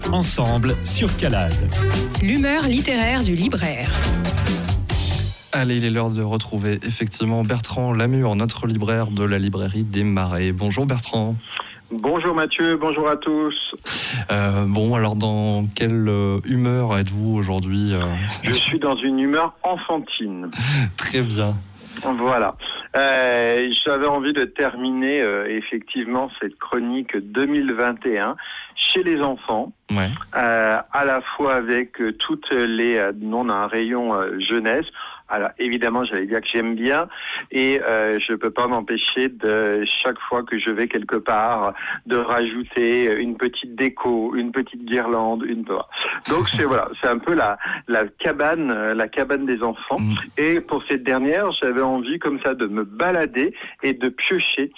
ensemble sur Calade. L'humeur littéraire du libraire. Allez, il est l'heure de retrouver effectivement Bertrand Lamure, notre libraire de la librairie des Marais. Bonjour Bertrand. Bonjour Mathieu, bonjour à tous. Bon, alors dans quelle humeur êtes-vous aujourd'hui Je suis dans une humeur enfantine. Très bien. Voilà. J'avais envie de terminer effectivement cette chronique 2021 chez les enfants. Ouais. À la fois avec toutes les... on a un rayon jeunesse. Alors évidemment, j'allais dire que j'aime bien et je peux pas m'empêcher de chaque fois que je vais quelque part de rajouter une petite déco, une petite guirlande, Donc c'est un peu la cabane des enfants. Et pour cette dernière, j'avais envie comme ça de me balader et de piocher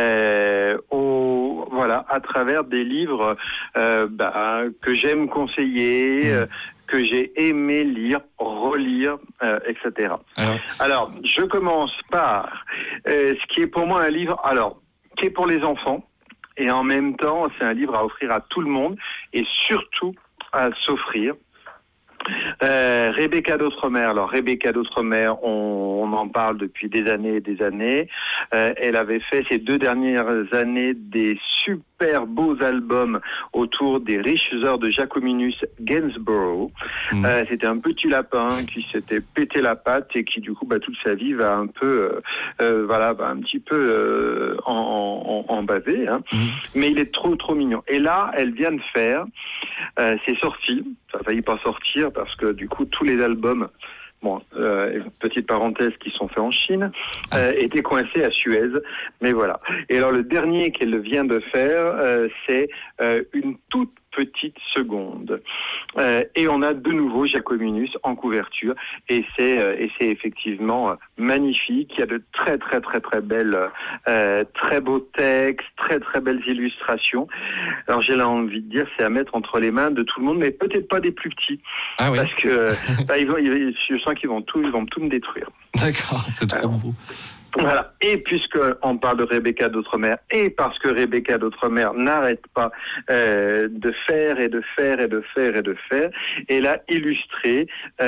à travers des livres que j'aime conseiller. Que j'ai aimé lire, relire, etc. Alors, je commence par ce qui est pour moi un livre, qui est pour les enfants, et en même temps, c'est un livre à offrir à tout le monde, et surtout à s'offrir. Rebecca d'Outremer. Alors Rebecca d'Outremer, on en parle depuis des années et des années. Elle avait fait ces 2 dernières années des super beaux albums autour des riches heures de Jacominus Gainsborough. C'était un petit lapin qui s'était pété la patte et qui du coup toute sa vie va un peu un petit peu en baver. Mais il est trop mignon. Et là, elle vient de faire, c'est sorti, ça a failli pas sortir parce que du coup tous les albums, petite parenthèse, qui sont faits en Chine, étaient coincés à Suez, mais voilà. Et alors le dernier qu'elle vient de faire, c'est une toute petite seconde. Et on a de nouveau Jacominus en couverture, et c'est effectivement magnifique. Il y a de très belles, très beaux textes, très belles illustrations. Alors j'ai envie de dire, c'est à mettre entre les mains de tout le monde, mais peut-être pas des plus petits, parce que je sens qu'ils vont tout me détruire. D'accord, c'est trop beau. Voilà. Et puisqu'on parle de Rebecca d'Outremer, et parce que Rebecca d'Outremer n'arrête pas de faire, elle a illustré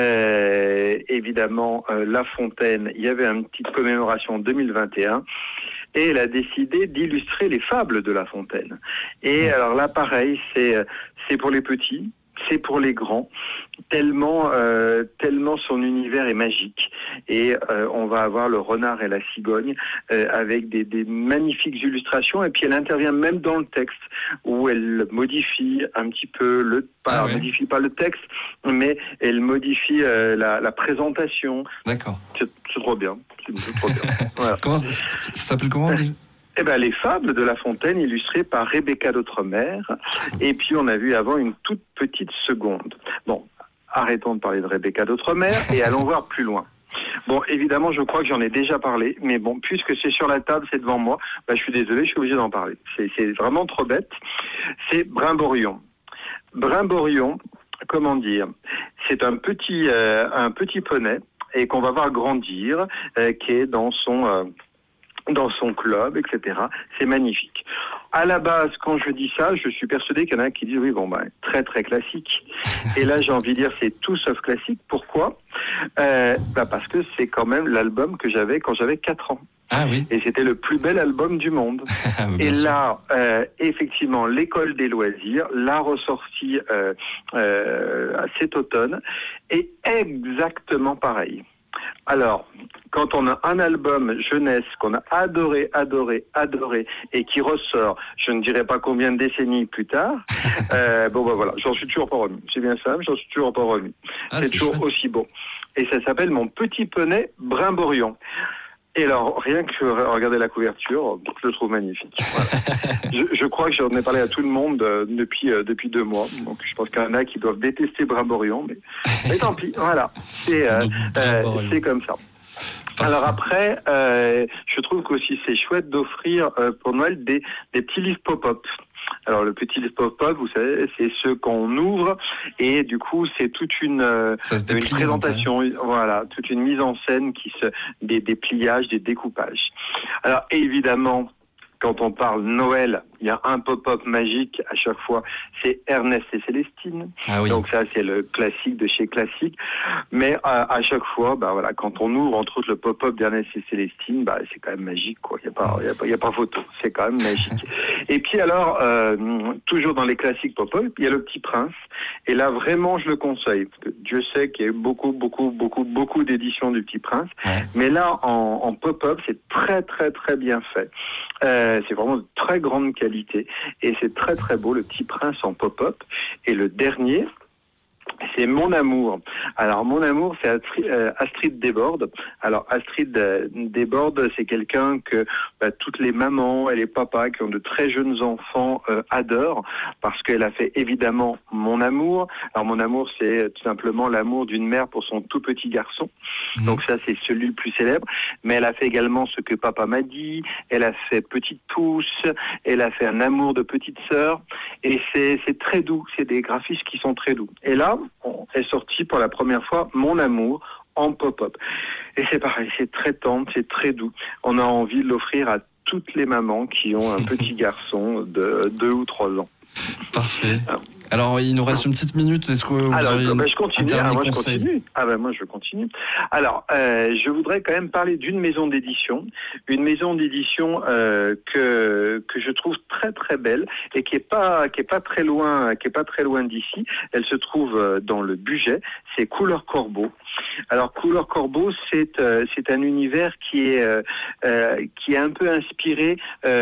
évidemment La Fontaine. Il y avait une petite commémoration en 2021. Et elle a décidé d'illustrer les fables de La Fontaine. Et alors là, pareil, c'est pour les petits. C'est pour les grands, tellement son univers est magique. Et on va avoir le renard et la cigogne avec des magnifiques illustrations. Et puis elle intervient même dans le texte où elle modifie un petit peu modifie pas le texte, mais elle modifie la présentation. D'accord. C'est trop bien. C'est trop bien. Voilà. Ça s'appelle comment déjà ? Les fables de La Fontaine illustrées par Rebecca d'Outremer. Et puis on a vu avant une toute petite seconde. Bon, arrêtons de parler de Rebecca d'Outremer et allons voir plus loin. Bon, évidemment, je crois que j'en ai déjà parlé, mais bon, puisque c'est sur la table, c'est devant moi, je suis désolé, je suis obligé d'en parler. C'est vraiment trop bête. C'est Brimborion. Brimborion, comment dire, c'est un petit poney et qu'on va voir grandir, qui est dans son club, etc. C'est magnifique. À la base, quand je dis ça, je suis persuadé qu'il y en a qui disent très classique. Et là, j'ai envie de dire, c'est tout sauf classique. Pourquoi ? Parce que c'est quand même l'album que j'avais quand j'avais 4 ans. Ah oui. Et c'était le plus bel album du monde. Et là, effectivement, l'école des loisirs l'a ressorti cet automne, est exactement pareil. Alors, quand on a un album jeunesse qu'on a adoré, et qui ressort, je ne dirais pas combien de décennies plus tard, voilà, j'en suis toujours pas remis. C'est bien ça, j'en suis toujours pas remis. C'est toujours chouette. Aussi beau. Et ça s'appelle Mon petit poney Brimborion. Et alors, rien que regarder la couverture, je le trouve magnifique. Voilà. je crois que j'en ai parlé à tout le monde depuis 2 mois. Donc, je pense qu'il y en a qui doivent détester Brimborion, mais tant pis. Voilà, c'est comme ça. Parfait. Alors après, je trouve qu'aussi c'est chouette d'offrir pour Noël des petits livres pop-up. Alors le petit livre pop-up, vous savez, c'est ceux qu'on ouvre et du coup c'est toute une présentation, voilà, toute une mise en scène des pliages, des découpages. Alors évidemment, quand on parle Noël, il y a un pop-up magique à chaque fois, c'est Ernest et Célestine. Ah oui. Donc ça, c'est le classique de chez Classique. Mais à chaque fois, voilà, quand on ouvre entre autres le pop-up d'Ernest et Célestine, c'est quand même magique, quoi. Il y a pas photo. C'est quand même magique. Et puis alors, toujours dans les classiques pop-up, il y a Le Petit Prince. Et là, vraiment, je le conseille. Parce que Dieu sait qu'il y a eu beaucoup d'éditions du Petit Prince. Ouais. Mais là, en pop-up, c'est très, très, très bien fait. C'est vraiment de très grande qualité. Et c'est très, très beau, Le Petit Prince en pop-up. Et le dernier, c'est Mon Amour. Alors, Mon Amour, c'est Astrid Desbordes. Alors, Astrid Desbordes, c'est quelqu'un que toutes les mamans et les papas qui ont de très jeunes enfants adorent, parce qu'elle a fait évidemment Mon Amour. Alors, Mon Amour, c'est tout simplement l'amour d'une mère pour son tout petit garçon. Donc ça, c'est celui le plus célèbre. Mais elle a fait également Ce que papa m'a dit. Elle a fait Petite Pouce. Elle a fait Un amour de petite sœur. Et c'est très doux. C'est des graphismes qui sont très doux. Et là, est sorti pour la première fois Mon Amour en pop-up. Et c'est pareil, c'est très tendre, c'est très doux. On a envie de l'offrir à toutes les mamans qui ont un petit garçon de 2 ou 3 ans. Parfait. Alors, il nous reste une petite minute. Est-ce que vous auriez je continue. Moi, je continue. Alors, je voudrais quand même parler d'une maison d'édition. Une maison d'édition que je trouve très, très belle et qui est pas très loin d'ici. Elle se trouve dans le Bugey. C'est Couleur Corbeau. Alors, Couleur Corbeau, c'est un univers qui est un peu inspiré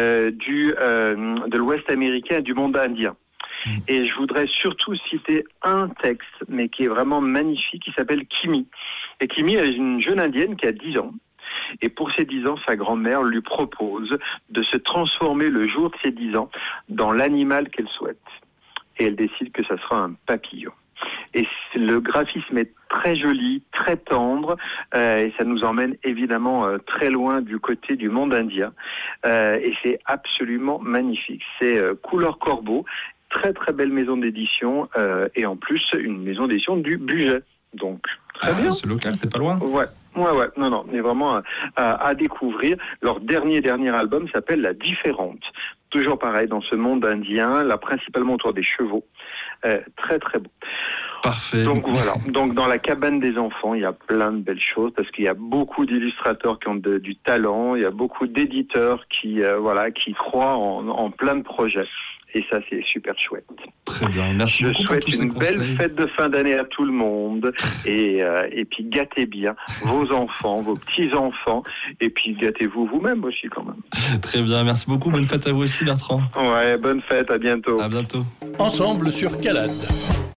de l'Ouest américain, du monde indien. Et je voudrais surtout citer un texte, mais qui est vraiment magnifique, qui s'appelle Kimi. Et Kimi, elle est une jeune indienne qui a 10 ans. Et pour ses 10 ans, sa grand-mère lui propose de se transformer le jour de ses 10 ans dans l'animal qu'elle souhaite. Et elle décide que ça sera un papillon. Et le graphisme est très joli, très tendre, et ça nous emmène évidemment très loin du côté du monde indien. Et c'est absolument magnifique. C'est Couleur Corbeau. Très très belle maison d'édition et en plus une maison d'édition du Bugey. Donc très bien. C'est local, c'est pas loin. Ouais. Non, mais vraiment à découvrir. Leur dernier album s'appelle La Différente. Toujours pareil dans ce monde indien, là principalement autour des chevaux. Très très beau. Parfait. Donc voilà. Donc dans la cabane des enfants, il y a plein de belles choses parce qu'il y a beaucoup d'illustrateurs qui ont du talent. Il y a beaucoup d'éditeurs qui croient en plein de projets. Et ça, c'est super chouette. Très bien, merci beaucoup. Je souhaite une belle fête de fin d'année à tout le monde. Et puis, gâtez bien vos enfants, vos petits-enfants. Et puis, gâtez-vous vous-même aussi, quand même. Très bien, merci beaucoup. Bonne fête à vous aussi, Bertrand. Ouais, bonne fête, à bientôt. À bientôt. Ensemble sur Calade.